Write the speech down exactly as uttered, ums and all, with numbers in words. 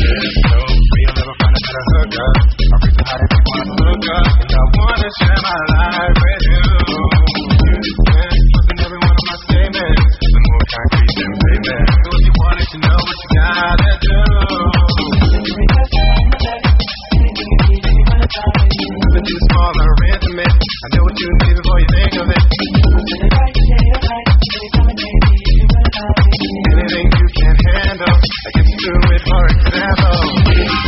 Anything you can handle, I guess you do it for example.